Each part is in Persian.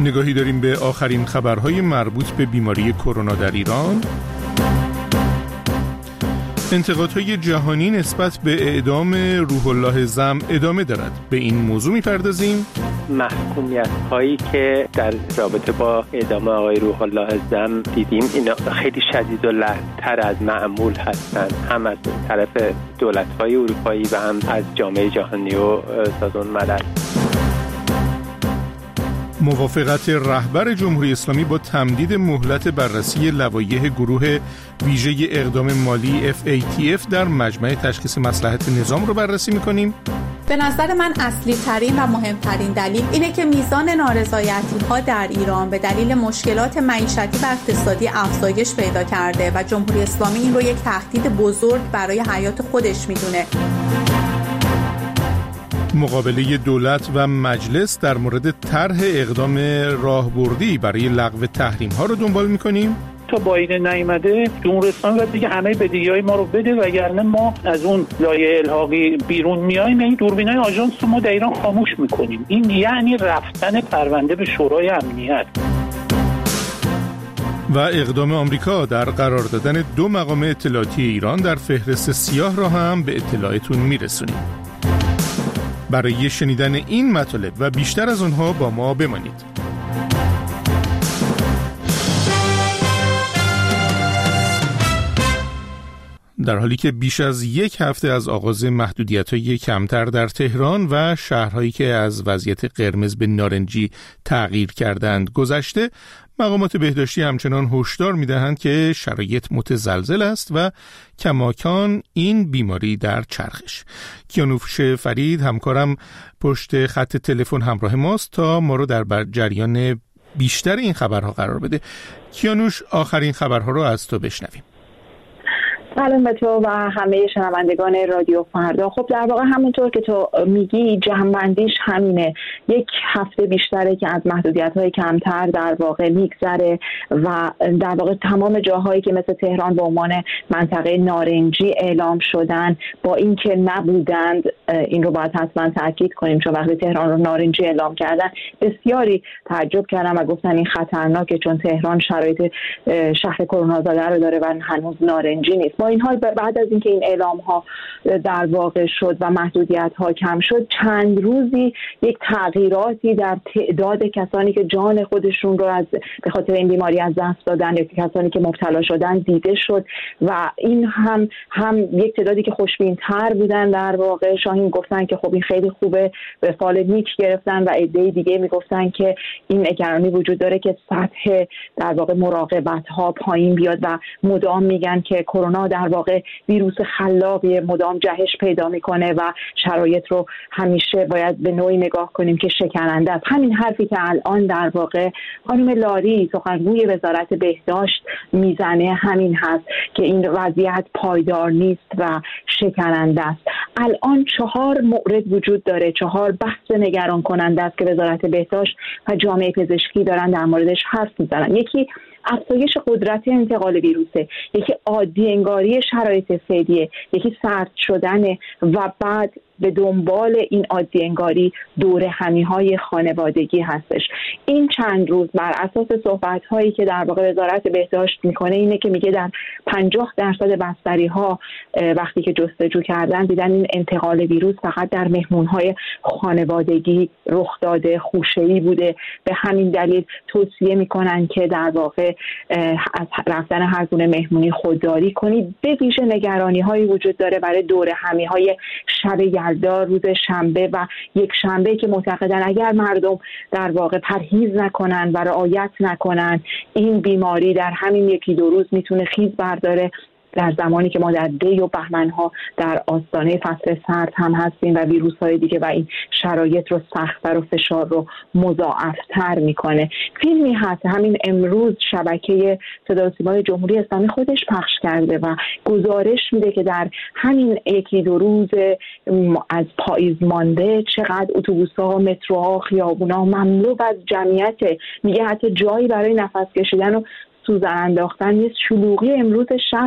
نگاهی داریم به آخرین خبرهای مربوط به بیماری کرونا در ایران. انتقادهای جهانی نسبت به اعدام روح الله زم ادامه دارد. به این موضوع می‌پردازیم. محکومیت هایی که در رابطه با اعدام آقای روح الله زم دیدیم اینا خیلی شدید و لحن‌تر از معمول هستند، هم از طرف دولت‌های اروپایی و هم از جامعه جهانی و سازمان ملل. موافقت رهبر جمهوری اسلامی با تمدید مهلت بررسی لوایح گروه ویژه اقدام مالی FATF در مجمع تشخیص مصلحت نظام رو بررسی می‌کنیم. به نظر من اصلی ترین و مهمترین دلیل اینه که میزان نارضایتی ها در ایران به دلیل مشکلات معیشتی و اقتصادی افزایش پیدا کرده و جمهوری اسلامی این رو یک تهدید بزرگ برای حیات خودش میدونه. مقابله دولت و مجلس در مورد طرح اقدام راهبردی برای لغو تحریم ها رو دنبال می‌کنیم. تا بایدن نیامده جمهوری اسلامی باید دیگه همه بدهی‌های ما رو بده، وگرنه ما از اون لایحه الحاقی بیرون میایم، این دوربینای آژانس رو ما در ایران خاموش میکنیم. این یعنی رفتن پرونده به شورای امنیت. و اقدام آمریکا در قرار دادن 2 مقام اطلاعاتی ایران در فهرست سیاه را هم به اطلاعتون میرسونیم. برای شنیدن این مطالب و بیشتر از اونها با ما بمانید. در حالی که بیش از 1 هفته از آغاز محدودیت‌های کمتر در تهران و شهرهایی که از وضعیت قرمز به نارنجی تغییر کردند گذشته، مقامات بهداشتی همچنان هشدار می‌دهند که شرایط متزلزل است و کماکان این بیماری در چرخش. کیانوش فرید همکارم پشت خط تلفن همراه ماست تا ما رو در جریان بیشتر این خبرها قرار بده. کیانوش، آخرین خبرها رو از تو بشنویم. سلام به تو و همه شنوندگان رادیو فردا. خب در واقع همونطور که تو میگی جمع‌بندیش همینه. 1 هفته بیشتره که از محدودیت‌های کمتر در واقع میگذره و در واقع تمام جاهایی که مثل تهران به عنوان منطقه نارنجی اعلام شدن با اینکه نبودند، این رو باید حتما تاکید کنیم، چون وقتی تهران رو نارنجی اعلام کردن بسیاری تعجب کردن و گفتن این خطرناکه، چون تهران شرایط شهر کرونا زده رو داره و هنوز نارنجی نیست. با این حال بعد از اینکه این اعلام ها در واقع شد و محدودیت ها کم شد، چند روزی یک تغییراتی در تعداد کسانی که جان خودشون رو به خاطر این بیماری از دست دادن یا کسانی که مبتلا شدن دیده شد و این هم یک تعدادی که خوشبین تر بودن در واقع شاهین گفتن که خب این خیلی خوبه، به فال نیک گرفتن و عده دیگه میگفتن که این نگرانی وجود داره که سطح در واقع مراقبت ها پایین بیاد و مدام میگن که کرونا در واقع ویروس خلاقی مدام جهش پیدا میکنه و شرایط رو همیشه باید به نوعی نگاه کنیم که شکننده است. همین حرفی که الان در واقع خانم لاری سخنگوی وزارت بهداشت میزنه همین هست که این وضعیت پایدار نیست و شکننده است. الان 4 مورد وجود داره، 4 بحث نگران کننده است که وزارت بهداشت و جامعه پزشکی دارن در موردش حرف میزنن. یکی افزایش قدرت انتقال ویروسه، یکی عادی انگاری شرایط فعلیه، یکی سرد شدن و بعد به دنبال این عادی انگاری دوره همی‌های خانوادگی هستش. این چند روز بر اساس صحبت‌هایی که در واقع وزارت بهداشت میکنه اینه که میگه در 50% بستری‌ها وقتی که جستجو کردن دیدن این انتقال ویروس فقط در مهمون‌های خانوادگی رخ داده، خوشه‌ای بوده. به همین دلیل توصیه میکنن که در واقع از رفتن هر گونه مهمونی خودداری کنید. به ویژه نگرانی‌هایی وجود داره برای دوره همی‌های شب یلدا روز شنبه و یک شنبه که معتقدن اگر مردم در واقع پرهیز نکنن و رعایت نکنن این بیماری در همین 1-2 روز میتونه خیز برداره، در زمانی که ما در دی و بهمن‌ها در آستانه فصل سرد هم هستیم و ویروس‌های دیگه و این شرایط رو سخت‌تر و فشار رو مضاعف‌تر میکنه. فیلمی هست همین امروز شبکه صدا و سیمای جمهوری اسلامی خودش پخش کرده و گزارش میده که در همین 1-2 روز از پاییز مانده چقدر اتوبوس‌ها، متروها، خیابون‌ها مملو از جمعیت، میگه حتی جایی برای نفس کشیدن و سوزن انداختن نیست. شلوغی امروز شهر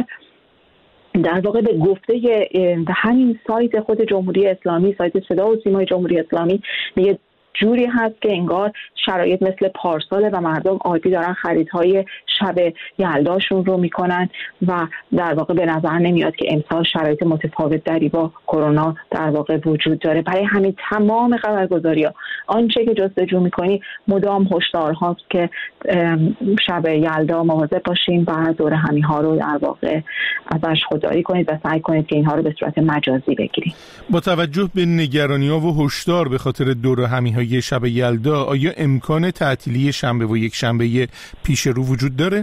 در واقع به گفته همین سایت خود جمهوری اسلامی، سایت صدا و سیمای جمهوری اسلامی، میگه جوری هست که انگار شرایط مثل پارسال و مردم عادی دارن خریدهای شب یلداشون رو میکنن و در واقع به نظر نمیاد که امسال شرایط متفاوت دری با کرونا در واقع وجود داره. برای همین تمام خبرگزاری‌ها آنچه که جستجو میکنی مدام هشدار هاست که شب یلدا مواظب باشین و دور همی ها رو در واقع ازش خودداری کنید و سعی کنید که اینها رو به صورت مجازی بگیرید. با توجه به نگرانی‌ها و هشدار به خاطر دور همی های شب یلدا، آیا امکان تعطیلی شنبه و یک شنبه پیش رو وجود داره؟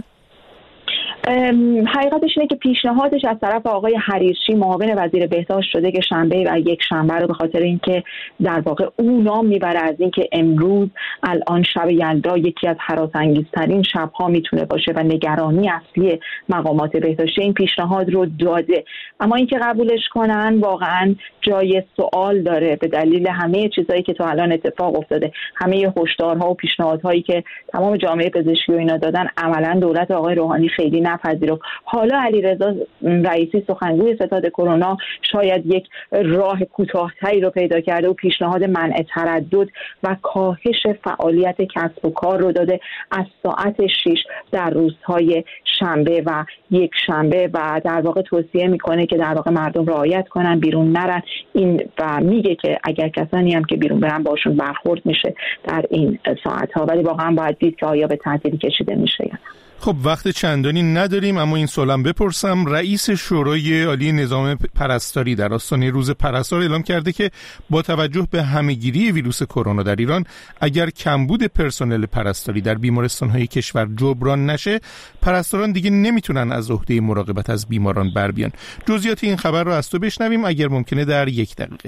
حقیقتش اینه که پیشنهادش از طرف آقای حریرچی معاون وزیر بهداشت شده که شنبه و یک شنبه رو به خاطر اینکه در واقع اون نام میبره از اینکه امروز الان شب یلدا یکی از هراس‌انگیزترین شب‌ها میتونه باشه و نگرانی اصلی مقامات بهداشتی این پیشنهاد رو داده. اما اینکه قبولش کنن واقعا جای سوال داره به دلیل همه چیزایی که تا الان اتفاق افتاده، همه هشدارها و پیشنهادهایی که تمام جامعه پزشکی و اینا دادن، عملاً دولت آقای روحانی خیلی نپذیرفت. حالا علیرضا رئیسی سخنگوی ستاد کرونا شاید یک راه کوتاه‌تری رو پیدا کرده و پیشنهاد منع تردد و کاهش فعالیت کسب و کار رو داده از ساعت 6 در روزهای شنبه و یک شنبه و در واقع توصیه میکنه که در واقع مردم رعایت کنن، بیرون نرن. این و میگه که اگر کسانی هم که بیرون برن باشون برخورد میشه در این ساعت‌ها، ولی واقعا باید دید که آیا به تعطیلی کشیده میشه یا نه. خب وقت چندانی نداریم، اما این سوالم بپرسم. رئیس شورای عالی نظام پرستاری در آستانه روز پرستار اعلام کرده که با توجه به همه‌گیری ویروس کرونا در ایران، اگر کمبود پرسنل پرستاری در بیمارستان‌های کشور جبران نشه، پرستاران دیگه نمیتونن از عهده مراقبت از بیماران بر بیان. جزئیات این خبر رو از تو بشنویم اگر ممکنه در 1 دقیقه.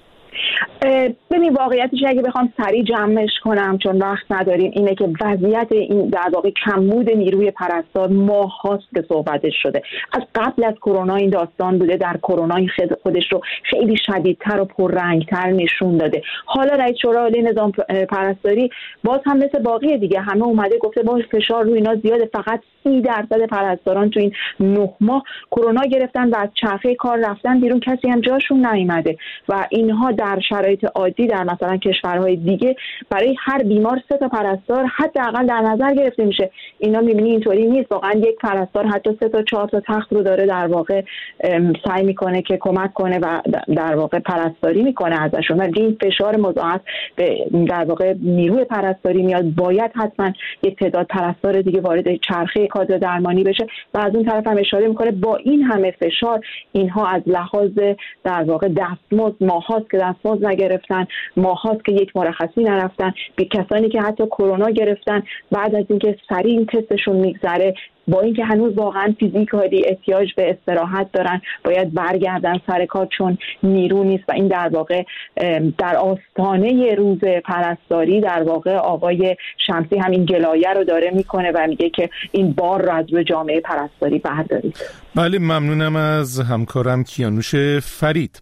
ببین واقعیتش اگه بخوام سریع جمعش کنم چون وقت نداریم، اینه که وضعیت این در واقع کمبود نیروی پرستار ماهاست که صحبتش شده. از قبل از کرونا این داستان بوده، در کرونا این خودش رو خیلی شدیدتر و پررنگتر نشون داده. حالا رئیس شورای عالی نظام پرستاری باز هم مثل باقی دیگه همه اومده گفته با فشار روی اینا زیاده، فقط 30% پرستاران تو این 9 ماه کرونا گرفتن و از چرخه کار رفتن بیرون، کسی هم جاشون نیومده و اینها در شرایط عادی در مثلا کشورهای دیگه برای هر بیمار 3 تا پرستار حداقل در نظر گرفته میشه. اینا میبینی اینطوری نیست، واقعا یک پرستار حتی 3 تا 4 تا تخت رو داره در واقع سعی میکنه که کمک کنه و در واقع پرستاری میکنه ازشون و این فشار مضاعف به در واقع نیروی پرستاری میاد. باید حتما یک تعداد پرستار دیگه وارد چرخه کادر درمانی بشه و از اون طرف هم اشاره میکنه با این همه فشار اینها از لحاظ در واقع دستمزد ماهاست که دستمزد نگرفتن، ماهاست که یک مرخصی نرفتن، بی کسانی که حتی کرونا گرفتن بعد از اینکه سریع این تستشون میگذره با اینکه هنوز واقعا فیزیکالی احتیاج به استراحت دارن باید برگردن سر کار چون نیرو نیست و این در واقع در آستانه روز پرستاری در واقع آقای شمسی همین گلایه رو داره میکنه و میگه که این بار رو از روی جامعه پرستاری بردارید. بله ممنونم از همکارم کیانوش فرید.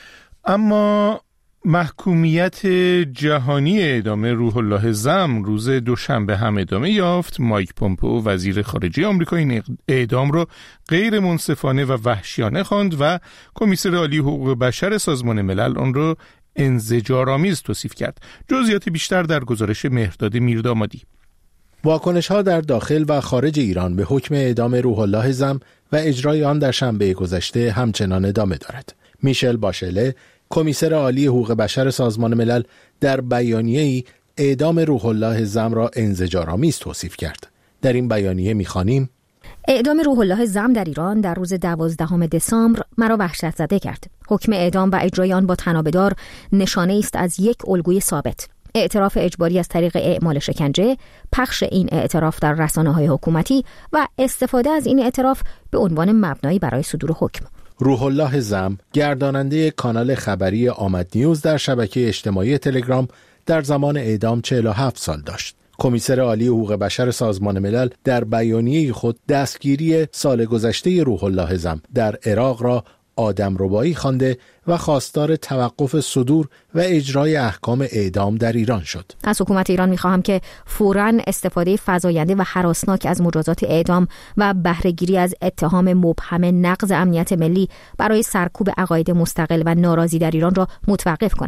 اما محکومیت جهانی اعدام روح الله زم روز دوشنبه هم ادامه یافت. مایک پومپئو وزیر خارجه آمریکا این اعدام را غیر منصفانه و وحشیانه خواند و کمیسر عالی حقوق بشر سازمان ملل آن را انزجارآمیز توصیف کرد. جزئیات بیشتر در گزارش مهرداد میردامادی. واکنش‌ها در داخل و خارج ایران به حکم اعدام روح الله زم و اجرای آن در شنبه گذشته همچنان ادامه دارد. میشل باشله کمیسر عالی حقوق بشر سازمان ملل در بیانیه‌ای اعدام روح الله زم را انزجارآمیز توصیف کرد. در این بیانیه می‌خوانیم: اعدام روح الله زم در ایران در روز 12 دسامبر مرا وحشت زده کرد. حکم اعدام و اجرای آن با طنابدار نشانه است از یک الگوی ثابت: اعتراف اجباری از طریق اعمال شکنجه، پخش این اعتراف در رسانه‌های حکومتی و استفاده از این اعتراف به عنوان مبنایی برای صدور حکم. روح الله زم گرداننده کانال خبری آمد نیوز در شبکه اجتماعی تلگرام در زمان اعدام 47 سال داشت. کمیسر عالی حقوق بشر سازمان ملل در بیانیه خود دستگیری سال گذشته روح الله زم در عراق را آدمربایی خوانده و خواستار توقف صدور و اجرای احکام اعدام در ایران شد. از حکومت ایران می‌خواهم که فوراً استفاده فزاینده و هراسناک از مجازات اعدام و بهره‌گیری از اتهام مبهم نقض امنیت ملی برای سرکوب عقاید مستقل و ناراضی در ایران را متوقف کند.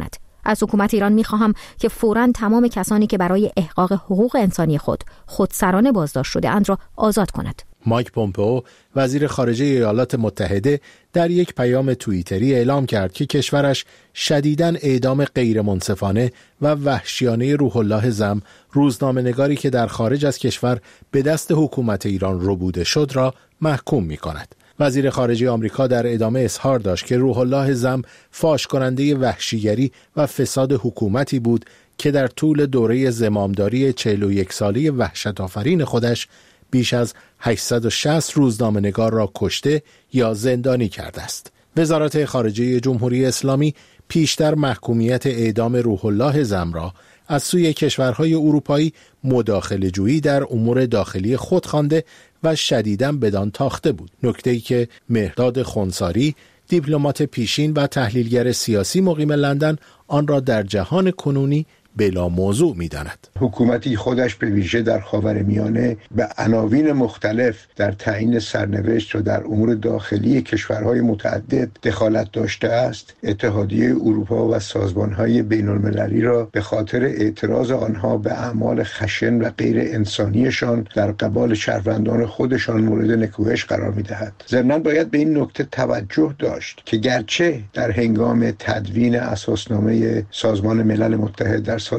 از حکومت ایران می‌خواهم که فوراً تمام کسانی که برای احقاق حقوق انسانی خودسرانه بازداشت شده اند را آزاد کند. مایک پومپئو وزیر خارجه ایالات متحده در یک پیام توییتری اعلام کرد که کشورش شدیداً اعدام غیرمنصفانه و وحشیانه روح الله زم، روزنامه‌نگاری که در خارج از کشور به دست حکومت ایران ربوده شد، را محکوم می‌کند. وزیر خارجه آمریکا در ادامه اظهار داشت که روح الله زم فاش کننده وحشیگری و فساد حکومتی بود که در طول دوره زمامداری 41 ساله وحشت آفرین خودش بیش از 860 روزنامه‌نگار را کشته یا زندانی کرده است. وزارت خارجه جمهوری اسلامی پیشتر محکومیت اعدام روح الله زم را از سوی کشورهای اروپایی مداخله‌جویی در امور داخلی خود خوانده و شدیداً بدان تاخته بود. نکته‌ای که مهرداد خنثاری، دیپلمات پیشین و تحلیلگر سیاسی مقیم لندن، آن را در جهان کنونی بلا موضوع می‌داند. حکومتی خودش به ویژه در خاورمیانه به عناوین مختلف در تعیین سرنوشت و در امور داخلی کشورهای متعدد دخالت داشته است، اتحادیه اروپا و سازمان‌های بین‌المللی را به خاطر اعتراض آنها به اعمال خشن و غیر انسانیشان در قبال شهروندان خودشان مورد نکوهش قرار می‌دهد. ضمناً باید به این نکته توجه داشت که گرچه در هنگام تدوین اساسنامه سازمان ملل متحد در سال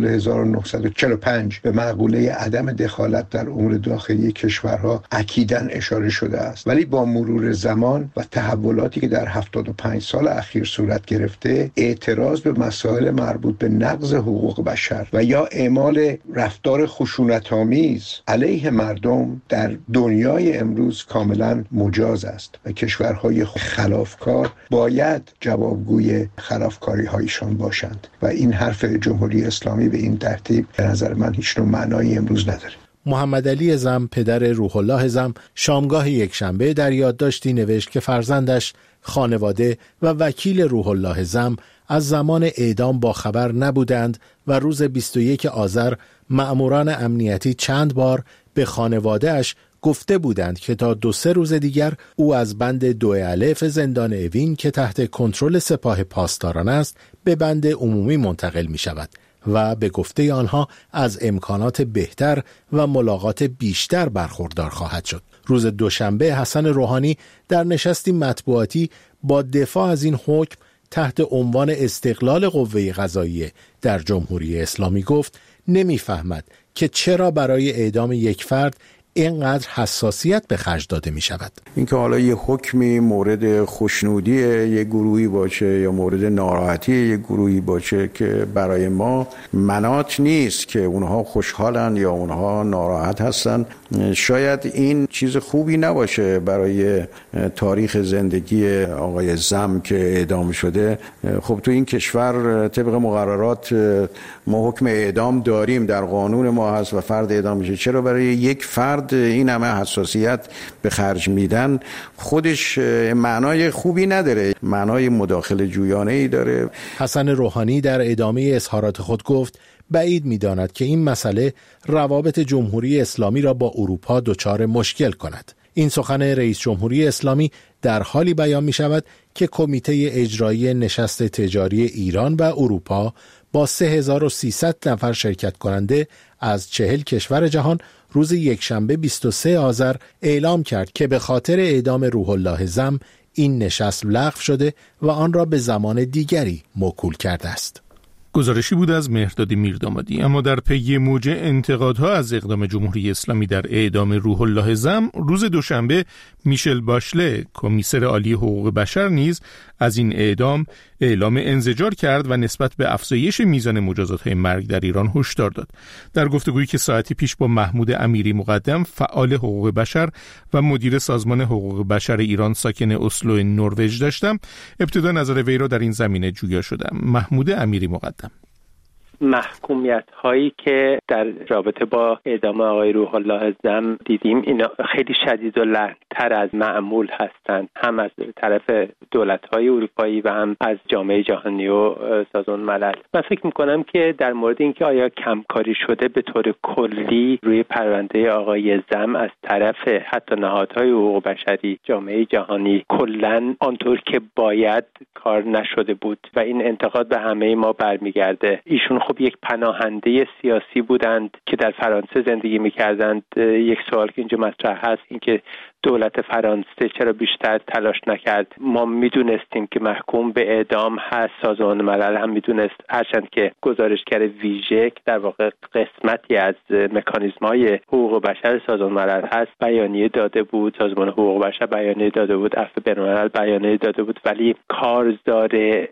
1945 به مقوله عدم دخالت در امور داخلی کشورها اکیداً اشاره شده است، ولی با مرور زمان و تحولاتی که در 75 سال اخیر صورت گرفته، اعتراض به مسائل مربوط به نقض حقوق بشر و یا اعمال رفتار خشونت‌آمیز علیه مردم در دنیای امروز کاملاً مجاز است و کشورهای خلافکار باید جوابگوی خلافکاری‌هایشان باشند و این حرف جمهوری اسلامی به این ترتیب به نظر من هیچ نوع معنایی امروز نداره. محمد علی زم، پدر روح الله زم، شامگاه یکشنبه در یادداشتی نوشت که فرزندش، خانواده و وکیل روح الله زم از زمان اعدام با خبر نبودند و روز 21 آذر مأموران امنیتی چند بار به خانواده‌اش گفته بودند که تا 2-3 روز دیگر او از بند 2 الف زندان اوین که تحت کنترل سپاه پاسداران است به بند عمومی منتقل می شود و به گفته آنها از امکانات بهتر و ملاقات بیشتر برخوردار خواهد شد. روز دوشنبه حسن روحانی در نشستی مطبوعاتی با دفاع از این حکم تحت عنوان استقلال قوه قضاییه در جمهوری اسلامی گفت نمیفهمد که چرا برای اعدام یک فرد اینقدر حساسیت به خرج داده می شود. اینکه حالا یه حکمی مورد خوشنودی یه گروهی باشه یا مورد ناراحتی یه گروهی باشه که برای ما مناط نیست که اونها خوشحالن یا اونها ناراحت هستن، شاید این چیز خوبی نباشه برای تاریخ زندگی آقای زم که اعدام شده. خب تو این کشور طبق مقررات ما حکم اعدام داریم، در قانون ما هست و فرد اعدام میشه. چرا برای یک فرد این همه حساسیت به خرج میدن؟ خودش معنای خوبی نداره، معنای مداخله جویانه‌ای داره. حسن روحانی در ادامه اظهارات خود گفت بعید می‌داند که این مسئله روابط جمهوری اسلامی را با اروپا دچار مشکل کند. این سخن رئیس جمهوری اسلامی در حالی بیان می‌شود که کمیته اجرایی نشست تجاری ایران و اروپا با 3300 نفر شرکت کننده از 40 کشور جهان روز یکشنبه 23 آذر اعلام کرد که به خاطر اعدام روح الله زم این نشست لغو شده و آن را به زمان دیگری موکول کرده است. گزارشی بود از مهرداد میردامادی. اما در پی موج انتقادها از اقدام جمهوری اسلامی در اعدام روح الله زم، روز دوشنبه میشل باشله، کمیسر عالی حقوق بشر، نیز از این اعدام اعلام انزجار کرد و نسبت به افزایش میزان مجازات‌های مرگ در ایران هشدار داد. در گفتگویی که ساعتی پیش با محمود امیری مقدم، فعال حقوق بشر و مدیر سازمان حقوق بشر ایران ساکن اسلو نروژ داشتم، ابتدا نظر وی را در این زمینه جویا شدم. محمود امیری مقدم: محکومیت هایی که در رابطه با اعدام آقای روح الله زم دیدیم اینا خیلی شدید و لعنتر از معمول هستند، هم از طرف دولت های اروپایی و هم از جامعه جهانی و سازمان ملل. من فکر میکنم که در مورد اینکه آیا کمکاری شده به طور کلی روی پرونده آقای زم از طرف حتی نهادهای حقوق بشری، جامعه جهانی، کلاً آنطور که باید کار نشده بود و این انتقاد به همه ما برمیگرده. ایشون خب یک پناهنده سیاسی بودند که در فرانسه زندگی میکردند. یک سوال که اینجا مطرح هست این که دولت فرانسه چرا بیشتر تلاش نکرد؟ ما میدونستیم که محکوم به اعدام هست، سازمان ملل هم میدونست، هرچند که گزارشگر ویژه در واقع قسمتی از مکانیزم‌های حقوق بشر سازمان ملل هست بیانیه داده بود، سازمان حقوق بشر بیانیه داده بود، عفو بین‌الملل بیانیه داده بود، ولی کارزار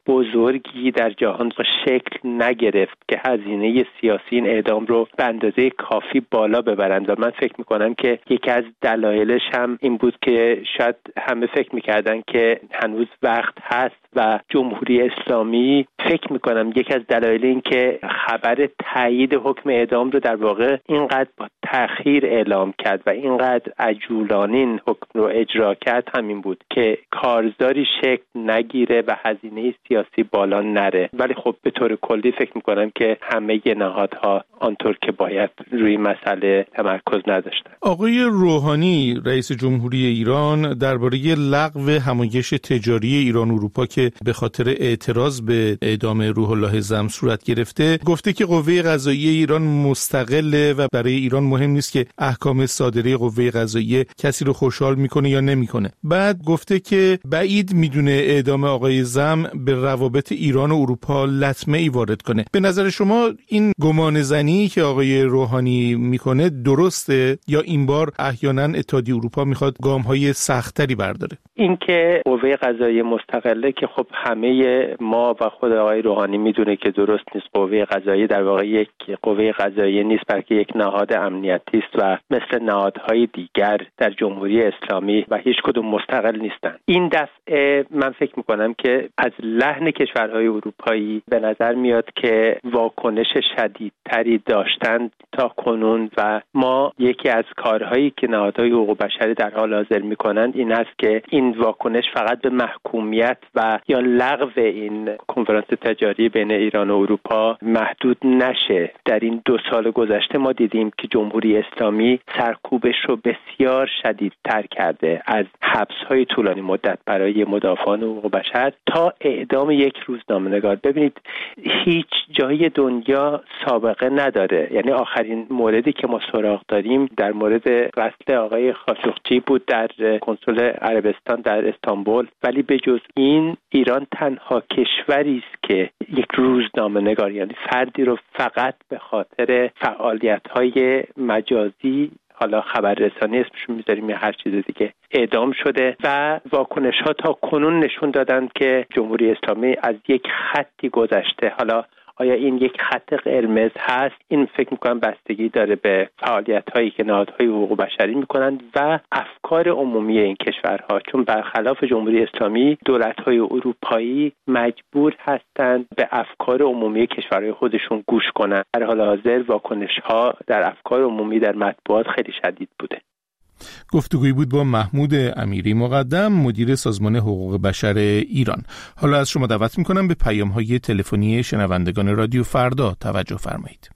بزرگی در جهان شکل نگرفت که هزینه سیاسی این اعدام رو به اندازه کافی بالا ببرند. و من فکر می‌کنم که یکی از دلایلش هم این بود که شاید همه فکر میکردن که هنوز وقت هست و جمهوری اسلامی فکر میکنم یکی از دلایل این که خبر تایید حکم اعدام رو در واقع اینقدر با تأخیر اعلام کرد و اینقدر عجولانه این حکم رو اجرا کرد همین بود که کارزاری شکل نگیره و هزینه سیاسی بالا نره. ولی خب به طور کلی فکر میکنم که همه نهادها آنطور که باید روی مسئله تمرکز نداشتن. آقای روحانی رئیس جمهوری ایران درباره لغو همایش تجاری ایران اروپا که به خاطر اعتراض به اعدام روح الله زم صورت گرفته گفته که قوه قضاییه ایران مستقله و برای ایران مهم نیست که احکام صادره قوه قضاییه کسی رو خوشحال میکنه یا نمیکنه. بعد گفته که بعید میدونه اعدام آقای زم به روابط ایران و اروپا لطمه ای وارد کنه. به نظر شما این گمان زنی که آقای روحانی میکنه درسته یا این بار احیانا اتحادیه اروپا میخواد گام‌های سخت‌تری برداره؟ این که قوه قضاییه مستقله که خب همه ما و خود آقای روحانی میدونه که درست نیست. قوه قضاییه در واقع یک قوه قضاییه نیست بلکه یک نهاد امنیتی است و مثل نهادهای دیگر در جمهوری اسلامی و هیچ کدوم مستقل نیستند. این دفعه من فکر میکنم که از لحن کشورهای اروپایی به نظر میاد که واکنش شدیدتری داشتند تا کنون و ما یکی از کارهایی که نهادهای حقوق بشری در حال حاضر میکنند این است که این واکنش فقط به محکومیت و یا لغو این کنفرانس تجاری بین ایران و اروپا محدود نشه. در این 2 سال گذشته ما دیدیم که جمهوری اسلامی سرکوبش رو بسیار شدیدتر کرده، از حبس‌های طولانی مدت برای مدافعان حقوق بشر تا اعدام یک روزنامه‌نگار. ببینید هیچ جای دنیا سابقه نداره. یعنی آخرین موردی که ما سراغ داریم در مورد قتل آقای خاشقچی بود در کنسول عربستان در استانبول، ولی به جز این ایران تنها کشوری است که یک روزنامه‌نگار یعنی فردی رو فقط به خاطر فعالیت‌های مجازی، حالا خبررسانی اسمشون میذاریم یا هر چیز دیگه، اعدام شده و واکنش‌ها تا کنون نشون دادند که جمهوری اسلامی از یک خطی گذشته. حالا آیا این یک خط قرمز هست؟ این فکر میکنم بستگی داره به فعالیت‌هایی که نهادهای حقوق بشری میکنند و افکار عمومی این کشورها، چون برخلاف جمهوری اسلامی دولت‌های اروپایی مجبور هستند به افکار عمومی کشورهای خودشون گوش کنند. در حال حاضر واکنش‌ها در افکار عمومی در مطبوعات خیلی شدید بوده. گفتگویی بود با محمود امیری مقدم، مدیر سازمان حقوق بشر ایران. حالا از شما دعوت میکنم به پیام‌های تلفنی شنوندگان رادیو فردا توجه فرمایید.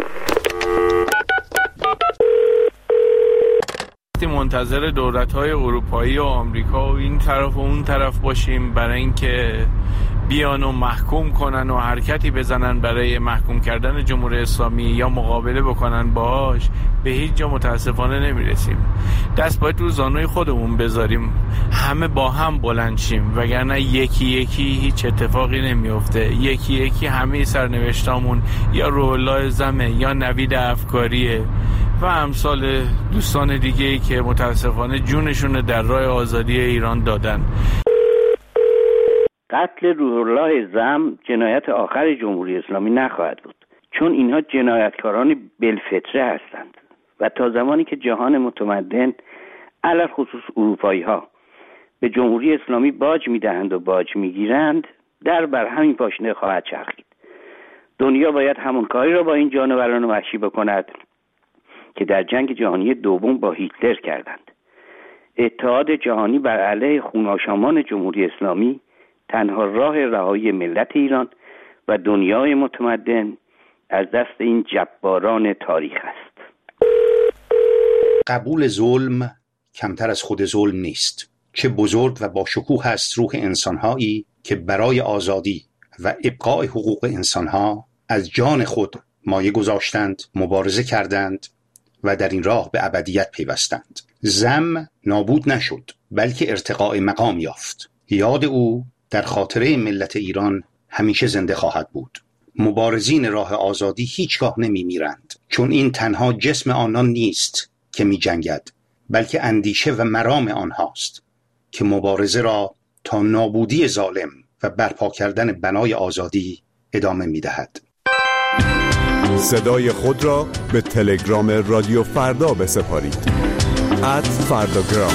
منتظر دولت‌های اروپایی و آمریکا و این طرف و اون طرف باشیم برای اینکه بیان و محکوم کنن و حرکتی بزنن برای محکوم کردن جمهوری اسلامی یا مقابله بکنن باهاش، به هیچ جا متاسفانه نمیرسیم. دست باید رو زانوی خودمون بذاریم، همه با هم بلند شیم، وگرنه یکی یکی هیچ اتفاقی نمیفته. یکی یکی همه سرنوشتامون یا روح الله زمه یا نوید افکاریه و امثال دوستان دیگه‌ای که متاسفانه جونشون در راه آزادی ایران دادن. قتل روح الله زم جنایت آخر جمهوری اسلامی نخواهد بود، چون اینها جنایتکاران بالفطره هستند و تا زمانی که جهان متمدن علل خصوص اروپایی ها به جمهوری اسلامی باج میدهند و باج میگیرند، در بر همین پاشنه خواهد چرخید دنیا باید همون کاری را با این جانوران وحشی بکند که در جنگ جهانی دوم با هیتلر کردند. اتحاد جهانی بر علیه خون‌آشامان جمهوری اسلامی تنها راه رهایی ملت ایران و دنیای متمدن از دست این جباران تاریخ است. قبول ظلم کمتر از خود ظلم نیست. چه بزرگ و با شکوه است روح انسان‌هایی که برای آزادی و ابقاء حقوق انسان‌ها از جان خود مایه گذاشتند، مبارزه کردند و در این راه به ابدیت پیوستند. زم نابود نشد، بلکه ارتقاء مقام یافت. یاد او در خاطره ملت ایران همیشه زنده خواهد بود. مبارزین راه آزادی هیچگاه نمی میرند، چون این تنها جسم آنان نیست که می جنگد، بلکه اندیشه و مرام آنهاست که مبارزه را تا نابودی ظالم و برپا کردن بنای آزادی ادامه می دهد. صدای خود را به تلگرام رادیو فردا بسپارید. @فرداگرام.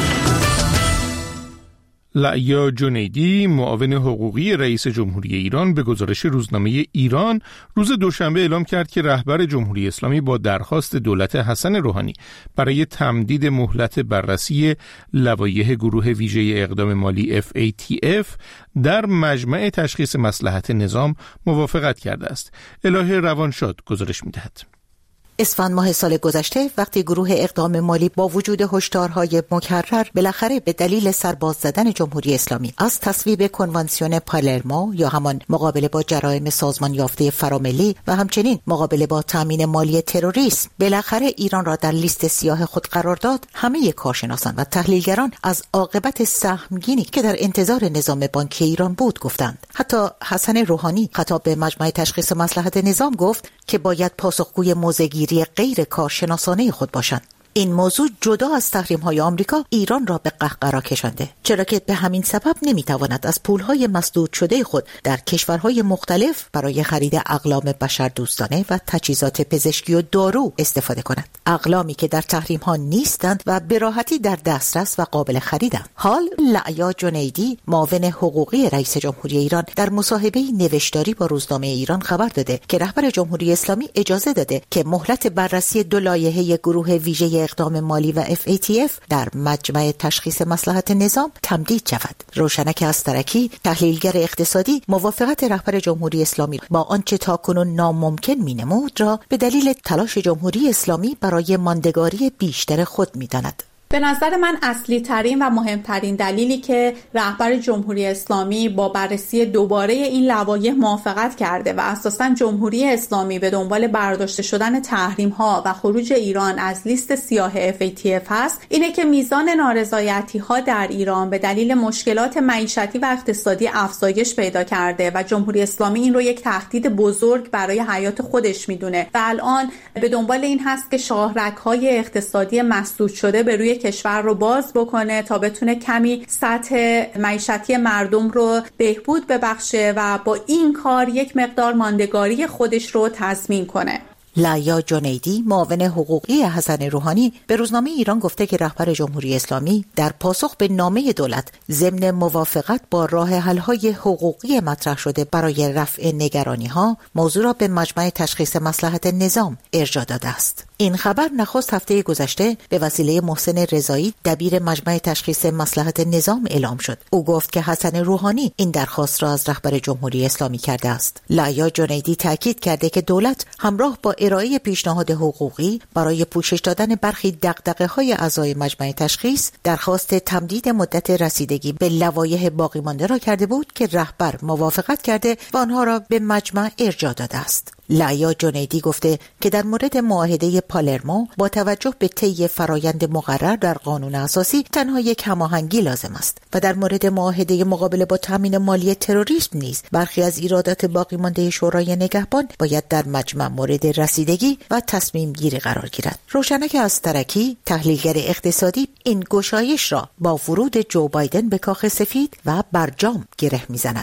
لعیا جنیدی، معاون حقوقی رئیس جمهوری ایران، به گزارش روزنامه ایران روز دوشنبه اعلام کرد که رهبر جمهوری اسلامی با درخواست دولت حسن روحانی برای تمدید مهلت بررسی لوایح گروه ویژه اقدام مالی FATF در مجمع تشخیص مصلحت نظام موافقت کرده است. الهه روانشاد گزارش می‌دهد. اسفند ماه سال گذشته وقتی گروه اقدام مالی با وجود هشدارهای مکرر بالاخره به دلیل سرباز زدن جمهوری اسلامی از تصویب کنوانسیون پالرمو یا همان مقابله با جرایم سازمان یافته فراملی و همچنین مقابله با تامین مالی تروریسم بالاخره ایران را در لیست سیاه خود قرار داد، همه کارشناسان و تحلیلگران از عاقبت سهمگینی که در انتظار نظام بانکی ایران بود گفتند. حتی حسن روحانی خطاب به مجمع تشخیص مصلحت نظام گفت که باید پاسخگوی موضع‌گیری غیر کارشناسانه خود باشند. این موضوع جدا از تحریم‌های آمریکا ایران را به قهقرا کشانده، چرا که به همین سبب نمی‌تواند از پول‌های مسدود شده خود در کشورهای مختلف برای خرید اقلام بشردوستانه و تجهیزات پزشکی و دارو استفاده کند. اقلامی که در تحریم‌ها نیستند و به راحتی در دسترس و قابل خریدند. حال لعیا جنیدی، معاون حقوقی رئیس جمهوری ایران، در مصاحبه‌ای نوشتاری با روزنامه ایران خبر داده که رهبر جمهوری اسلامی اجازه داده که مهلت بررسی دو لایحه گروه ویژه اقدام مالی و FATF در مجمع تشخیص مصلحت نظام تمدید شود. روشنک استرکی، تحلیلگر اقتصادی، موافقت رهبر جمهوری اسلامی با آنچه تاکنون ناممکن می‌نمود را به دلیل تلاش جمهوری اسلامی برای ماندگاری بیشتر خود می‌داند. به نظر من اصلی ترین و مهمترین دلیلی که رهبر جمهوری اسلامی با بررسی دوباره این لوایح موافقت کرده و اساساً جمهوری اسلامی به دنبال برداشته شدن تحریم‌ها و خروج ایران از لیست سیاه FATF هست، اینه که میزان نارضایتی‌ها در ایران به دلیل مشکلات معیشتی و اقتصادی افزایش پیدا کرده و جمهوری اسلامی این رو یک تهدید بزرگ برای حیات خودش میدونه و الان به دنبال این هست که شاهرگ‌های اقتصادی مسدود شده به روی کشور رو باز بکنه تا بتونه کمی سطح معیشتی مردم رو بهبود ببخشه و با این کار یک مقدار ماندگاری خودش رو تضمین کنه. لعیا جنیدی، معاون حقوقی حسن روحانی، به روزنامه ایران گفته که رهبر جمهوری اسلامی در پاسخ به نامه دولت ضمن موافقت با راه حل‌های حقوقی مطرح شده برای رفع نگرانی‌ها، موضوع را به مجمع تشخیص مصلحت نظام ارجاع داده است. این خبر نخست هفته گذشته به وسیله محسن رضایی، دبیر مجمع تشخیص مصلحت نظام اعلام شد. او گفت که حسن روحانی این درخواست را از رهبر جمهوری اسلامی کرده است. لعیا جنیدی تاکید کرده که دولت همراه با ارائه پیشنهاد حقوقی برای پوشش دادن برخی دغدغه‌های اعضای مجمع تشخیص درخواست تمدید مدت رسیدگی به لوایح باقی مانده را کرده بود که رهبر موافقت کرده و آنها را به مجمع ارجاع داده است. لعیا جنیدی گفته که در مورد معاهده پالرمو با توجه به طی فرایند مقرر در قانون اساسی تنها یک هماهنگی لازم است و در مورد معاهده مقابله با تامین مالی تروریسم نیز برخی از ایرادات باقی مانده شورای نگهبان باید در مجمع مورد رسیدگی و تصمیم گیری قرار گیرد. روشنک استرکی، تحلیلگر اقتصادی، این گشایش را با ورود جو بایدن به کاخ سفید و برجام گره میزند.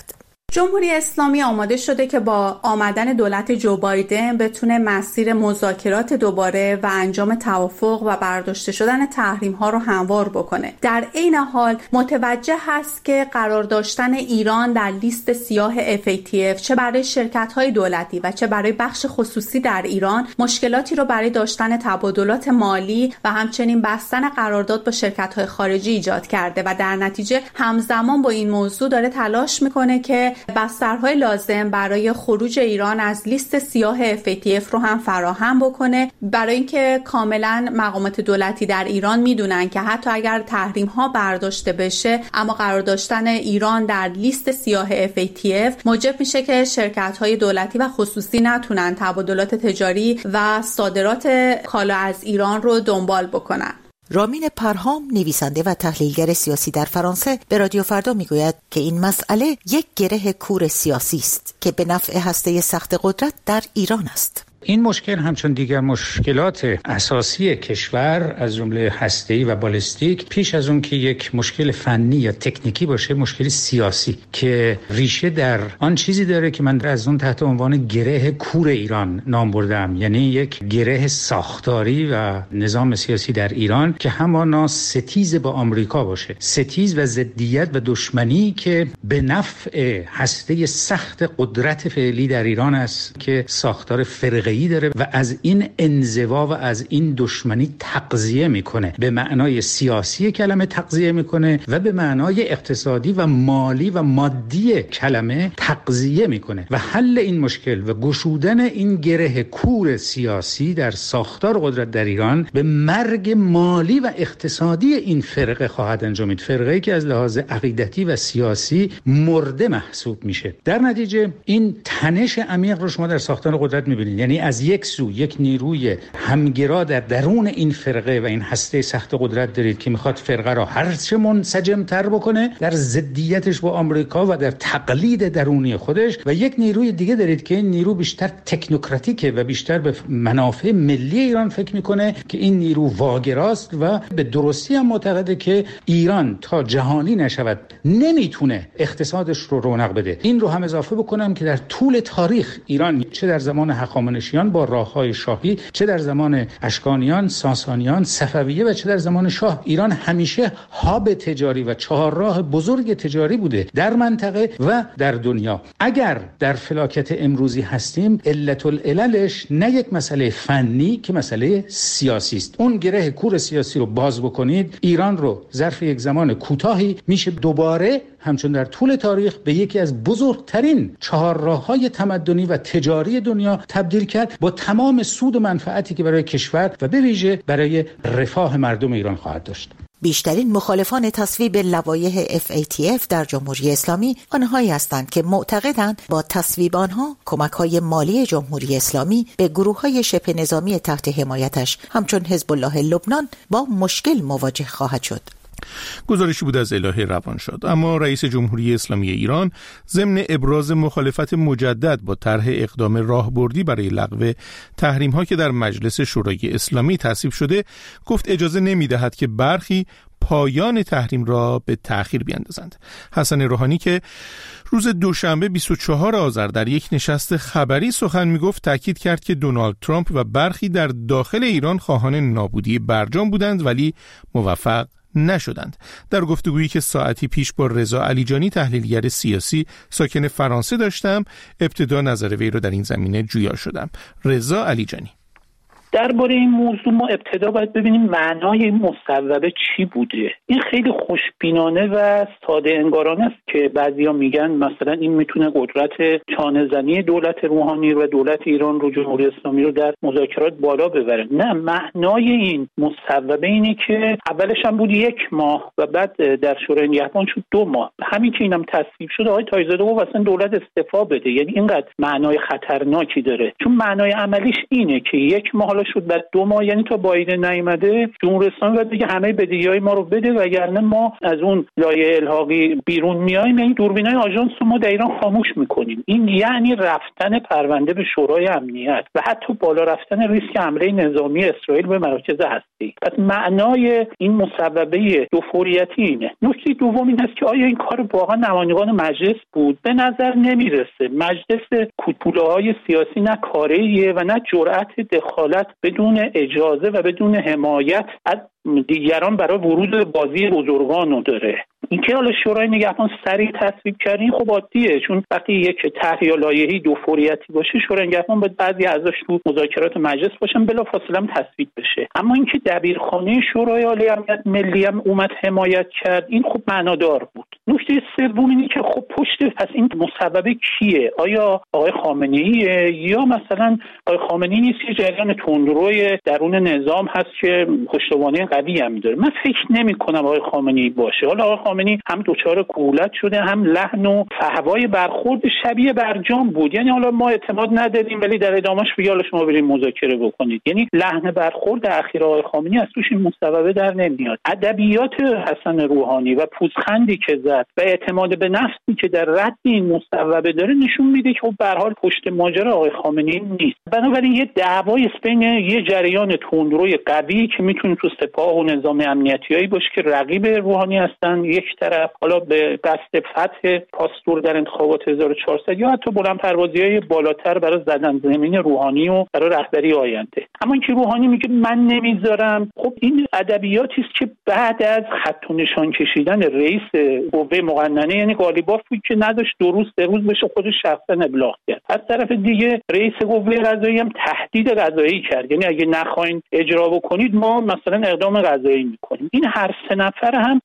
جمهوری اسلامی آماده شده که با آمدن دولت جو بایدن بتونه مسیر مذاکرات دوباره و انجام توافق و برداشته شدن تحریم‌ها رو هموار بکنه. در عین حال متوجه هست که قرار داشتن ایران در لیست سیاه FATF چه برای شرکت‌های دولتی و چه برای بخش خصوصی در ایران مشکلاتی رو برای داشتن تبادلات مالی و همچنین بستن قرارداد با شرکت‌های خارجی ایجاد کرده و در نتیجه همزمان با این موضوع داره تلاش میکنه که بسترهای لازم برای خروج ایران از لیست سیاه FATF رو هم فراهم بکنه، برای اینکه کاملا مقامات دولتی در ایران میدونن که حتی اگر تحریم ها برداشته بشه اما قرار داشتن ایران در لیست سیاه FATF موجب میشه که شرکت های دولتی و خصوصی نتونن تبادلات تجاری و صادرات کالا از ایران رو دنبال بکنن. رامین پرهام، نویسنده و تحلیلگر سیاسی در فرانسه، به رادیو فردا میگوید که این مسئله یک گره کور سیاسی است که به نفع هسته سخت قدرت در ایران است. این مشکل همچون دیگر مشکلات اساسی کشور از جمله هسته‌ای و بالستیک پیش از اون که یک مشکل فنی یا تکنیکی باشه، مشکل سیاسی که ریشه در آن چیزی داره که من از اون تحت عنوان گره کور ایران نام بردم، یعنی یک گره ساختاری و نظام سیاسی در ایران که همانا ستیز با آمریکا باشه، ستیز و ضدیت و دشمنی که به نفع هسته سخت قدرت فعلی در ایران است که ساختار فرقه داره و از این انزوا و از این دشمنی تغذیه میکنه، به معنای سیاسی کلمه تغذیه میکنه و به معنای اقتصادی و مالی و مادی کلمه تغذیه میکنه و حل این مشکل و گشودن این گره کور سیاسی در ساختار قدرت در ایران به مرگ مالی و اقتصادی این فرقه خواهد انجامید، فرقه‌ای که از لحاظ عقیدتی و سیاسی مرده محسوب میشه. در نتیجه این تنش عمیق رو شما در ساختار قدرت میبینید، یعنی از یک سو یک نیروی همگرا در درون این فرقه و این هسته سخت قدرت دارید که میخواد فرقه را هرچه منسجم‌تر بکنه در ضدیتش با آمریکا و در تقلید درونی خودش، و یک نیروی دیگه دارید که این نیرو بیشتر تکنوکراتیکه و بیشتر به منافع ملی ایران فکر میکنه که این نیرو واگراست و به درستی هم معتقده که ایران تا جهانی نشود نمیتونه اقتصادش رو رونق بده. این رو هم اضافه بکنم که در طول تاریخ ایران چه در زمان هخامنشیان با راههای شاهی، چه در زمان اشکانیان، ساسانیان، صفویه و چه در زمان شاه، ایران همیشه هاب تجاری و چهارراه بزرگ تجاری بوده در منطقه و در دنیا. اگر در فلاکت امروزی هستیم، علت العللش نه یک مسئله فنی که مسئله سیاسی است. اون گره کور سیاسی رو باز بکنید، ایران رو ظرف یک زمان کوتاهی میشه دوباره همچون در طول تاریخ به یکی از بزرگترین چهارراه‌های تمدنی و تجاری دنیا تبدیل کرد، با تمام سود و منفعتی که برای کشور و به ویژه برای رفاه مردم ایران خواهد داشت. بیشترین مخالفان تصویب لوایح FATF در جمهوری اسلامی آنهایی هستند که معتقدند با تصویب آنها کمک‌های مالی جمهوری اسلامی به گروه‌های شبه نظامی تحت حمایتش همچون حزب الله لبنان با مشکل مواجه خواهد شد. گزارشی بود از الهه روانشاد. اما رئیس جمهوری اسلامی ایران ضمن ابراز مخالفت مجدد با طرح اقدام راهبردی برای لغو تحریم‌ها که در مجلس شورای اسلامی تصویب شده، گفت اجازه نمی‌دهد که برخی پایان تحریم را به تأخیر بیاندازند. حسن روحانی که روز دوشنبه 24 آذر در یک نشست خبری سخن میگفت، تاکید کرد که دونالد ترامپ و برخی در داخل ایران خواهان نابودی برجام بودند ولی موفق نشدند. در گفتگویی که ساعتی پیش با رضا علیجانی تحلیلگر سیاسی ساکن فرانسه داشتم، ابتدا نظر وی را در این زمینه جویا شدم. رضا علیجانی: درباره این موضوع ما ابتدا باید ببینیم معنای این مصوبه چی بوده. این خیلی خوشبینانه و ساده انگارانه است که بعضیا میگن مثلا این میتونه قدرت چانه‌زنی دولت روحانی و دولت ایران رو، جمهوری اسلامی رو در مذاکرات بالا ببره. نه، معنای این مصوبه اینه که اولش هم بود 1 ماه و بعد در شورای نگهبان شد 2 ماه. همین که اینم تصویب شده، آقای تایزاده گفت اصلا دولت استعفا بده. یعنی اینقدر معنای خطرناکی داره، چون معنای عملیش اینه که 1 ماه واقع شد بعد 2 ماه، یعنی تا بایدن نیامده جمهوری اسلامی باید دیگه همه بدهی‌های ما رو بده، وگرنه ما از اون لایه الحاقی بیرون میایم، یعنی دوربینای آژانس ما در ایران خاموش میکنیم. این یعنی رفتن پرونده به شورای امنیت و حتی بالا رفتن ریسک حمله نظامی اسرائیل به مراکز هسته‌ای. پس معنای این مصوبه دوفوریتی اینه. نکته دوم این است که آیا این کار واقعا نمایندگان مجلس بود؟ به نظر نمیرسه. مجلس کوتوله‌های سیاسی نه کاریه و نه جرأت دخالت بدون اجازه و بدون حمایت از دیگران برای ورود بازی بزرگانو داره. اینکه حالا شورای نگهبان سریع تصویب کردین خب عادیه، چون وقتی یک طرح یا لایحه‌ای دوفوریتی باشه شورای نگهبان باید بعضی اعضاش تو مذاکرات مجلس باشن بلافاصله هم تصویب بشه. اما اینکه دبیرخانه شورای عالی امنیت ملی هم اومد حمایت کرد این خب معنادار بود. نکته سوم اینه که خب پشت پس این مصوبه کیه؟ آیا آقای خامنه‌ایه یا مثلا آقای خامنه‌ای نیست که جریان تندروی درون نظام هست که پشتوانه قوی هم داره؟ من فکر نمی‌کنم آقای خامنه‌ای باشه. حالا آقای خامنه‌ای هم دچار کهولت شده، هم لحن و فحوای برخورد شبیه برجام بود. یعنی حالا ما اعتماد ندادیم ولی در ادامهش بگه حالا شما برید مذاکره بکنید. یعنی لحن برخورد اخیر آقای خامنه‌ای از توش این مصوبه در نمیاد. ادبیات حسن روحانی و پوزخندی که زد و اعتماد به نفسی که در رد این مصوبه داره نشون میده که خب به هر حال پشت ماجرا آقای خامنه‌ای نیست. بنابراین یه دعوای بین یه جریان تندروی قوی که میتونه تو سپاه و نظام امنیتیایی باشه که رقیب روحانی هستن یک طرف، حالا به قصد فتح پاستور در انتخابات 1400 یا حتی بلندپروازی‌های بالاتر برای زدن زمین روحانی و برای رهبری آینده. اما اینکه روحانی میگه من نمیذارم، خب این ادبیاتی است که بعد از خط و نشان کشیدن رئیس قوه مقننه یعنی قالیباف که نداشت 2 روز 3 روز بشه خودش شخصا ابلاغ کرد. از طرف دیگه رئیس قوه قضاییه هم تهدید قضایی کرد، یعنی اگه نخواین اجرا بکنید ما مثلا اقدام قضایی میکنیم. این هر 3 نفر هم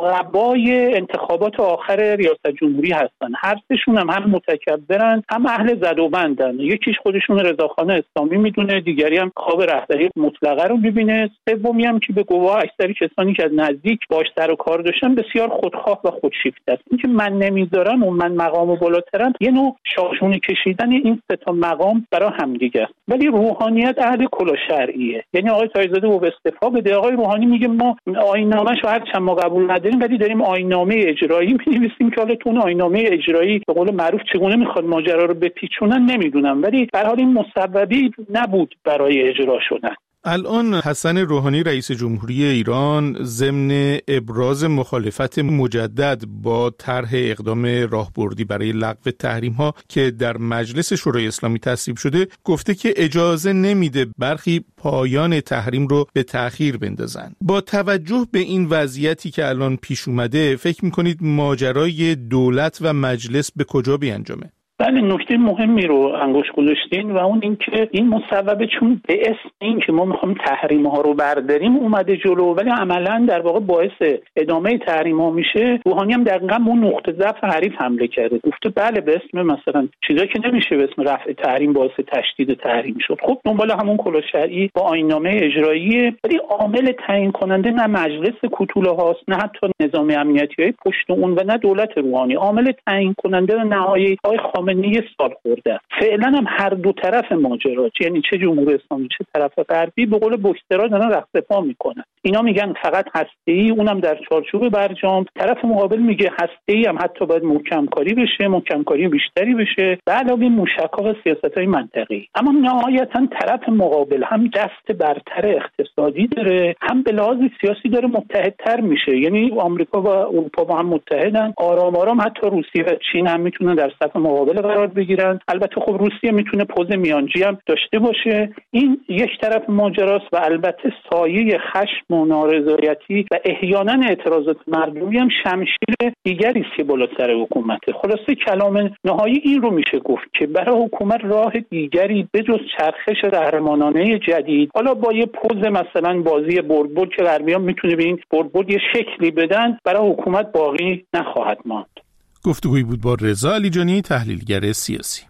رقبای انتخابات آخر ریاست جمهوری هستن، هر سهشون هم متکبرن هم اهل زد و بندن. یکیش خودشون رضاخان اسلامی میدونه، دیگری هم خواب رهبری مطلقه رو میبینه، سومی هم که به گواه اکثر کسانی که از نزدیک باش سر و کار داشتن بسیار خودخواه و خودشیفته است. اینکه من نمیذارم و من مقام بالاترم یه نوع شاشونی کشیدن این 3 تا مقام برای همدیگه است. ولی روحانیت اهل کلا شرعیه، یعنی آقای طاهرزاده و استعفا بده. آقای روحانی میگه ما آیین‌نامه‌شو هر چند ما قبول نداریم ولی داریم آیین‌نامه اجرایی می‌نویسیم که حالا تو اون آیین‌نامه اجرایی به قول معروف چگونه میخواد ماجرا رو بپیچونن نمیدونم، ولی به هر حال این مصوبی نبود برای اجرا شدن. الان حسن روحانی رئیس جمهوری ایران ضمن ابراز مخالفت مجدد با طرح اقدام راهبردی برای لغو تحریم‌ها که در مجلس شورای اسلامی تصویب شده گفته که اجازه نمیده برخی پایان تحریم رو به تأخیر بندازن. با توجه به این وضعیتی که الان پیش اومده فکر می‌کنید ماجرای دولت و مجلس به کجا بیانجامه؟ بله، نکته مهمی رو انگوش گذاشتین و اون این که این مصوبه چون به اسم این که ما میخوایم تحریم ها رو برداریم اومده جلو ولی عملا در واقع باعث ادامه تحریم ها میشه. روحانی هم دقیقاً اون نقطه ضعف حریف حمله کرده، گفته بله به اسم مثلا چیزایی که نمیشه به اسم رفع تحریم باعث تشدید تحریم شد. خب دنبال همون کلا شرعی با آیین‌نامه اجرایی، ولی عامل تعیین کننده نه مجلس کوتوله هاست نه حتی نظام امنیتی‌های پشت اون و نه دولت روحانی. عامل تعیین کننده نهایی آقای خامنه‌ای سال خورده. فعلا هم هر دو طرف ماجرا، یعنی چه جمهوری اسلامی چه طرف غربی، به قول بوکسرها دارن رقص میکنن. اینا میگن فقط هسته‌ای، اونم در چارچوب برجام. طرف مقابل میگه هسته‌ای هم حتی باید محکم کاری بشه، محکم کاری بیشتری بشه، به علاوه موشک‌ها و سیاست‌های منطقی. اما نهایتاً طرف مقابل هم دست برتر اقتصادی داره، هم به لحاظ سیاسی داره متحدتر میشه. یعنی آمریکا و اروپا با هم متحدن، آرام آرام حتی روسیه و چین هم میتونن در صف مقابل قرار بگیرن. البته خب روسیه میتونه پوز میانجی هم داشته باشه. این یک طرف ماجراست و البته سایه خشم و نارضایتی و احیانا اعتراضات مردمی هم شمشیر دیگری است که بالا سر حکومته. خلاصه کلام نهایی این رو میشه گفت که برای حکومت راه دیگری بجز چرخش قهرمانانه جدید، حالا با یه پوز مثلا بازی برد که غربیان میتونه به این برد یه شکلی بدن، برای حکومت باقی نخواهد ماند. گفتگویی بود با رضا علیجانی، تحلیلگر سیاسی.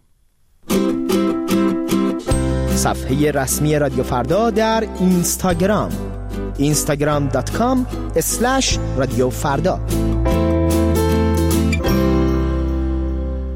صفحه رسمی رادیو فردا در اینستاگرام instagram.com/رادیو فردا.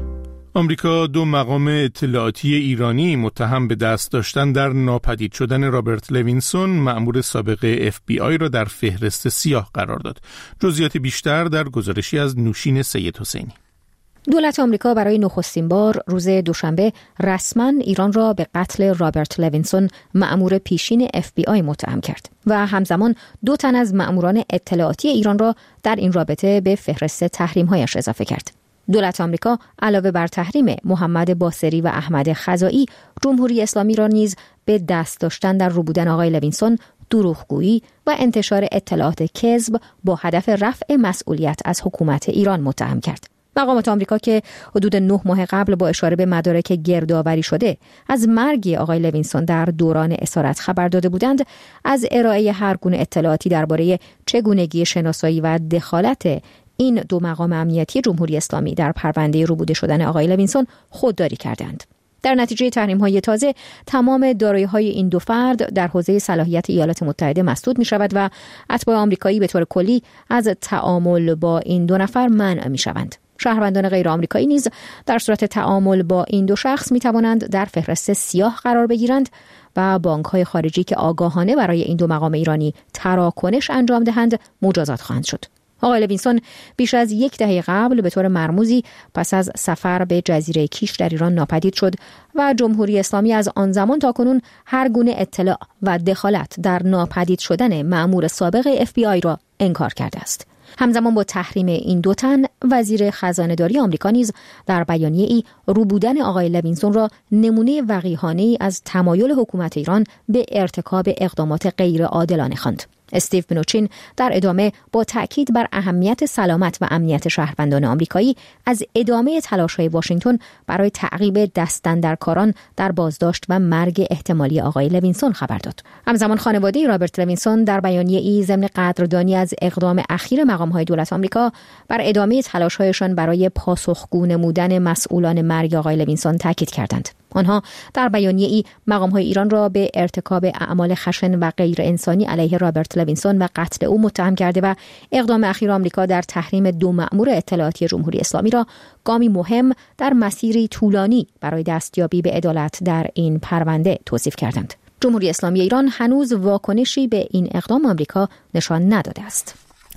آمریکا 2 مقام اطلاعاتی ایرانی متهم به دست داشتن در ناپدید شدن رابرت لوینسون، مأمور سابق FBI را در فهرست سیاه قرار داد. جزئیات بیشتر در گزارشی از نوشین سید حسینی. دولت آمریکا برای نخستین بار روز دوشنبه رسما ایران را به قتل رابرت لوینسون، مأمور پیشین FBI متهم کرد و همزمان 2 تن از مأموران اطلاعاتی ایران را در این رابطه به فهرست تحریم‌هایش اضافه کرد. دولت آمریکا علاوه بر تحریم محمد باصری و احمد خزائی، جمهوری اسلامی را نیز به دست داشتن در ربودن آقای لوینسون، دروغگویی و انتشار اطلاعات کذب با هدف رفع مسئولیت از حکومت ایران متهم کرد. مقامات آمریکا که حدود 9 ماه قبل با اشاره به مدارک گردآوری شده از مرگ آقای لوینسون در دوران اسارت خبر داده بودند، از ارائه هر گونه اطلاعاتی درباره چگونگی شناسایی و دخالت این 2 مقام امنیتی جمهوری اسلامی در پرونده ربوده شدن آقای لوینسون خودداری کردند. در نتیجه تحریم‌های تازه، تمام دارایی‌های این 2 فرد در حوزه صلاحیت ایالات متحده مسدود می‌شود و اتباع آمریکایی به طور کلی از تعامل با این 2 نفر منع می‌شوند. شهروندان غیر آمریکایی نیز در صورت تعامل با این 2 شخص می‌توانند در فهرست سیاه قرار بگیرند و بانک‌های خارجی که آگاهانه برای این 2 مقام ایرانی تراکنش انجام دهند مجازات خواهند شد. آقای لوینسون بیش از 1 دهه قبل به طور مرموزی پس از سفر به جزیره کیش در ایران ناپدید شد و جمهوری اسلامی از آن زمان تا کنون هر گونه اطلاع و دخالت در ناپدید شدن مأمور سابق FBI را انکار کرده است. همزمان با تحریم این 2 تن، وزیر خزانه‌داری آمریکا نیز در بیانیه‌ای ربودن آقای لوینسون را نمونه وقیحانه‌ای از تمایل حکومت ایران به ارتکاب اقدامات غیر عادلانه خواند. استیو بنوچین در ادامه با تأکید بر اهمیت سلامت و امنیت شهروندان آمریکایی از ادامه تلاش‌های واشنگتن برای تعقیب دست‌اندرکاران در بازداشت و مرگ احتمالی آقای لوینسون خبر داد. همزمان خانواده رابرت لوینسون در بیانیه‌ای ضمن قدردانی از اقدام اخیر مقام‌های دولت آمریکا بر ادامه تلاش‌هایشان برای پاسخگو نمودن مسئولان مرگ آقای لوینسون تأکید کردند. آنها در بیانیه‌ای مقام‌های ایران را به ارتکاب اعمال خشن و غیر انسانی علیه رابرت لوینسون و قتل او متهم کرده و اقدام اخیر آمریکا در تحریم 2 مأمور اطلاعاتی جمهوری اسلامی را گامی مهم در مسیری طولانی برای دستیابی به عدالت در این پرونده توصیف کردند. جمهوری اسلامی ایران هنوز واکنشی به این اقدام آمریکا نشان نداده است.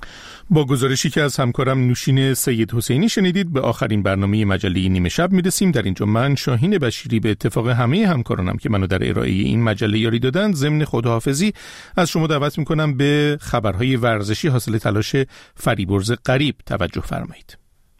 با گزارشی که از همکارم نوشین سید حسینی شنیدید، به آخرین برنامه مجله نیمه شب میرسیم. در اینجا من شاهین بشیری به اتفاق همه همکارانم که منو در ارائه این مجله یاری دادند ضمن خداحافظی از شما دعوت میکنم به خبرهای ورزشی حاصل تلاش فریبرز غریب توجه فرمایید.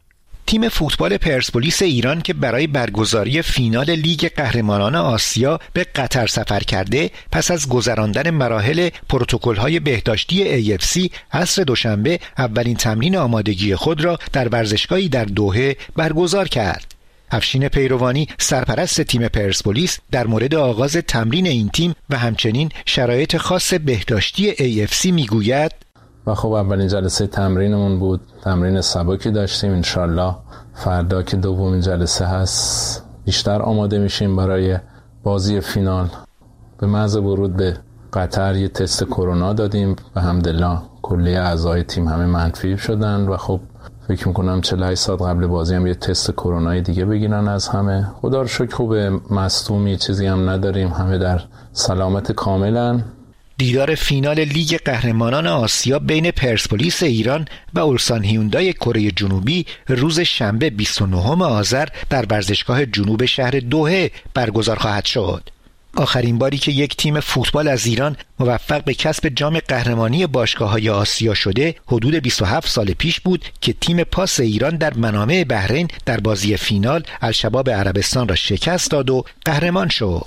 تیم فوتبال پرسپولیس ایران که برای برگزاری فینال لیگ قهرمانان آسیا به قطر سفر کرده، پس از گذراندن مراحل پروتکل‌های بهداشتی AFC عصر دوشنبه اولین تمرین آمادگی خود را در ورزشگاهی در دوحه برگزار کرد. افشین پیروانی سرپرست تیم پرسپولیس در مورد آغاز تمرین این تیم و همچنین شرایط خاص بهداشتی AFC میگوید: و خب اولین جلسه تمرینمون بود، تمرین سبکی داشتیم. انشالله فردا که دومین جلسه هست بیشتر آماده میشیم برای بازی فینال. به محض ورود به قطر یه تست کرونا دادیم و الحمدلله کلیه اعضای تیم همه منفی شدن و خب فکر میکنم 48 ساعت قبل بازی هم یه تست کرونای دیگه بگیرن از همه. خدا رو شکر خوبه، مصدومی چیزی هم نداریم، همه در سلامت کاملن. دیدار فینال لیگ قهرمانان آسیا بین پرسپولیس ایران و اولسان هیوندای کره جنوبی روز شنبه 29 آذر در ورزشگاه جنوب شهر دوحه برگزار خواهد شد. آخرین باری که یک تیم فوتبال از ایران موفق به کسب جام قهرمانی باشگاه‌های آسیا شده حدود 27 سال پیش بود که تیم پاس ایران در منامه بحرین در بازی فینال الشباب عربستان را شکست داد و قهرمان شد.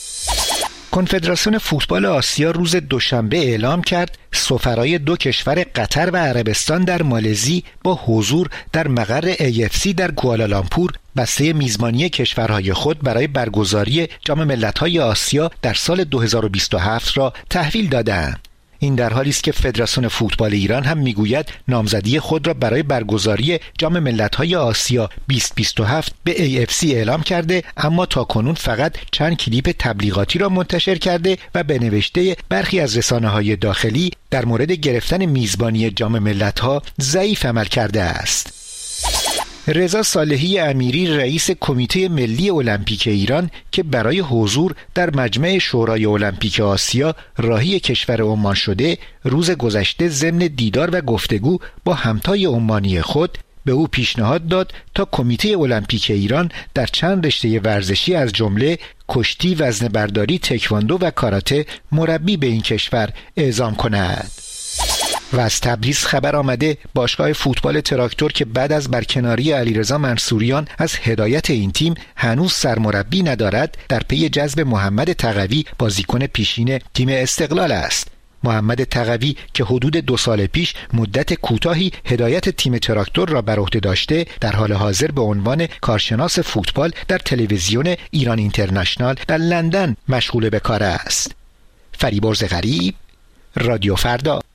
کنفدراسیون فوتبال آسیا روز دوشنبه اعلام کرد سفرای 2 کشور قطر و عربستان در مالزی با حضور در مقر AFC در کوالالامپور بسته میزبانی کشورهای خود برای برگزاری جام ملت‌های آسیا در سال 2027 را تحویل دادند. این در حالی است که فدراسیون فوتبال ایران هم میگوید نامزدی خود را برای برگزاری جام ملت‌های آسیا 2027 به AFC اعلام کرده، اما تاکنون فقط چند کلیپ تبلیغاتی را منتشر کرده و به نوشته برخی از رسانه‌های داخلی در مورد گرفتن میزبانی جام ملت‌ها ضعیف عمل کرده است. رضا صالحی امیری رئیس کمیته ملی المپیک ایران که برای حضور در مجمع شورای المپیک آسیا راهی کشور عمان شده، روز گذشته ضمن دیدار و گفتگو با همتای عمانی خود به او پیشنهاد داد تا کمیته المپیک ایران در چند رشته ورزشی از جمله کشتی، وزنه‌برداری، تکواندو و کاراته مربی به این کشور اعزام کند. و از تبریز خبر آمده باشگاه فوتبال تراکتور که بعد از برکناری علیرضا منصوریان از هدایت این تیم هنوز سرمربی ندارد، در پی جذب محمد تقوی بازیکن پیشین تیم استقلال است. محمد تقوی که حدود 2 سال پیش مدت کوتاهی هدایت تیم تراکتور را بر عهده داشته، در حال حاضر به عنوان کارشناس فوتبال در تلویزیون ایران اینترنشنال در لندن مشغول به کار است. فریبرز غریب، رادیو فردا.